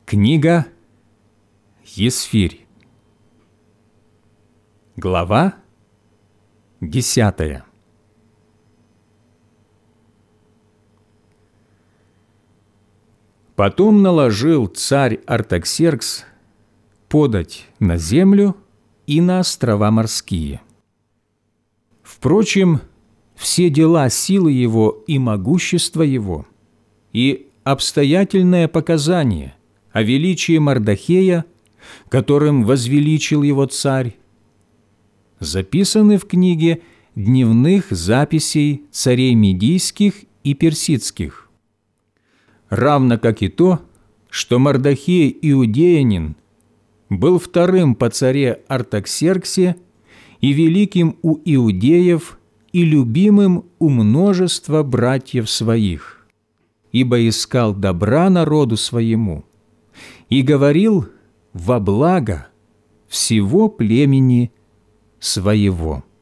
Книга Есфирь. Глава 10. Потом наложил царь Артаксеркс подать на землю и на острова морские. Впрочем, все дела силы его и могущества его, и обстоятельное показание о величии Мардохея, которым возвеличил его царь, записаны в книге дневных записей царей медийских и персидских, равно как и то, что Мардохей иудеянин был вторым по царе Артаксерксе и великим у иудеев и любимым у множества братьев своих, ибо искал добра народу своему и говорил во благо всего племени своего.